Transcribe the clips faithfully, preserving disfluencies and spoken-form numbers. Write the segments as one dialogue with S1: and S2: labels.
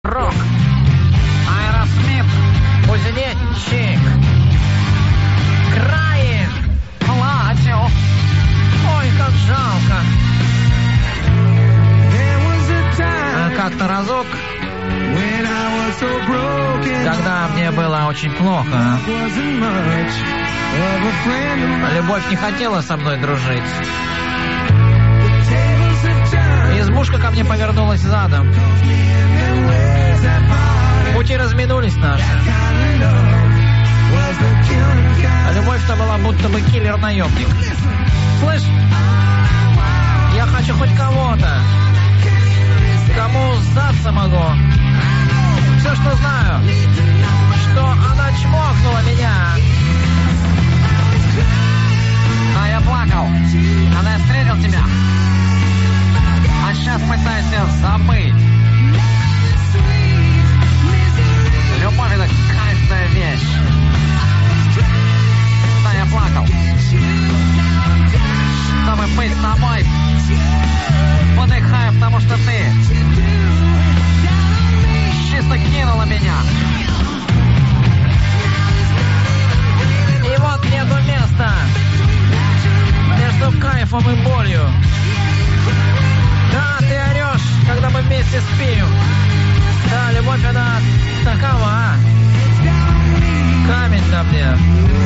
S1: рок. Аэросмит, кузнечик. Краин, платье. Ой, как жалко. А как-то разок, когда мне было очень плохо, любовь не хотела со мной дружить. Избушка ко мне повернулась задом. Пути разминулись наши. А любовь-то была будто бы киллер-наемник. Слышь, я хочу хоть кого-то, кому сдаться могу. Все, что знаю, что она чмокнула меня. А я плакал, когда я встретил тебя. А сейчас пытаюсь ее забыть. Любовь — это кайфная вещь. Да, я плакал, чтобы быть с тобой. Подыхаю, потому что ты чисто кинула меня. И вот нету места между кайфом и болью. Да, ты орешь, когда мы вместе спим. Да, любовь, она такова. Камень на мне.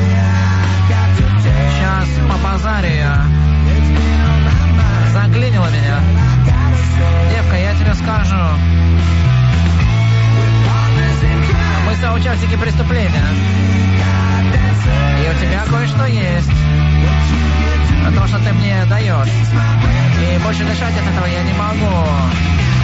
S1: Сейчас побазарю я. Заклинила меня. Девка, я тебе скажу. Мы соучастники преступления. И у тебя кое-что есть. То, что ты мне даешь. И больше дышать от этого я не могу.